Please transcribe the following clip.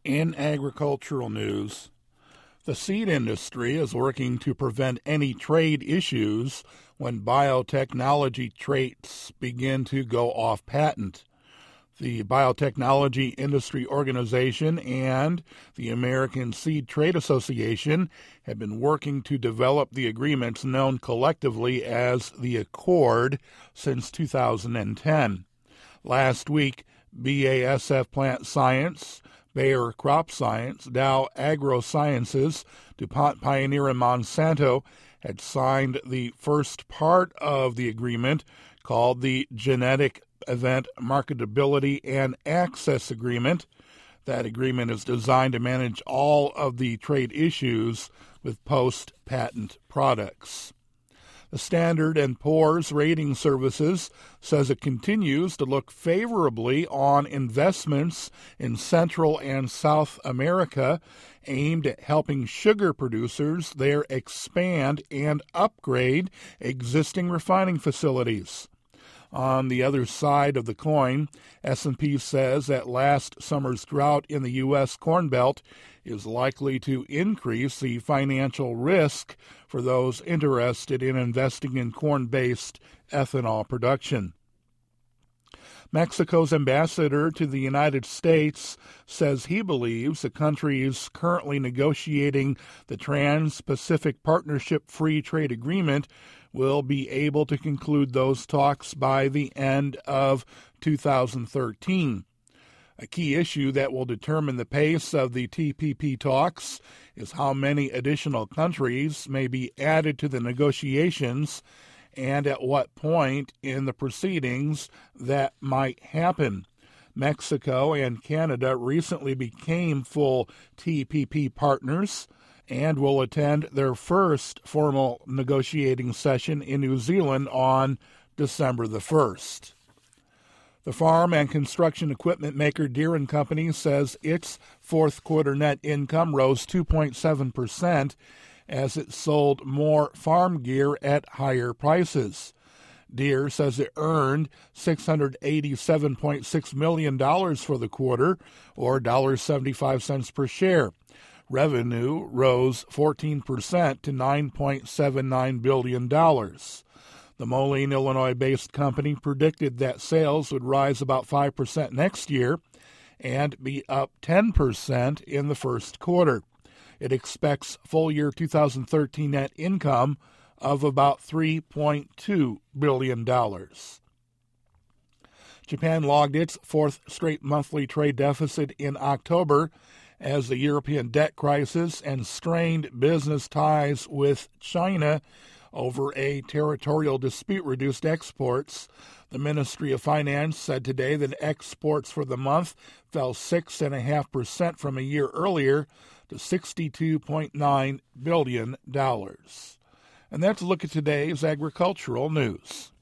In agricultural news, the seed industry is working to prevent any trade issues when biotechnology traits begin to go off patent. The Biotechnology Industry Organization and the American Seed Trade Association have been working to develop the agreements known collectively as the Accord since 2010. Last week, BASF Plant Science, Bayer Crop Science, Dow AgroSciences, DuPont Pioneer, and Monsanto had signed the first part of the agreement called the Genetic Event Marketability and Access Agreement. That agreement is designed to manage all of the trade issues with post-patent products. The Standard & Poor's Rating Services says it continues to look favorably on investments in Central and South America aimed at helping sugar producers there expand and upgrade existing refining facilities. On the other side of the coin, S&P says that last summer's drought in the U.S. Corn Belt is likely to increase the financial risk for those interested in investing in corn-based ethanol production. Mexico's ambassador to the United States says he believes the country is currently negotiating the Trans-Pacific Partnership Free Trade Agreement will be able to conclude those talks by the end of 2013. A key issue that will determine the pace of the TPP talks is how many additional countries may be added to the negotiations and at what point in the proceedings that might happen. Mexico and Canada recently became full TPP partners and will attend their first formal negotiating session in New Zealand on December the 1st. The farm and construction equipment maker Deere & Company says its fourth quarter net income rose 2.7% as it sold more farm gear at higher prices. Deere says it earned $687.6 million for the quarter, or $1.75 per share. Revenue rose 14% to $9.79 billion. The Moline, Illinois-based company predicted that sales would rise about 5% next year and be up 10% in the first quarter. It expects full-year 2013 net income of about $3.2 billion. Japan logged its fourth straight monthly trade deficit in October as the European debt crisis and strained business ties with China over a territorial dispute reduced exports. The Ministry of Finance said today that exports for the month fell 6.5% from a year earlier to $62.9 billion. And that's a look at today's agricultural news.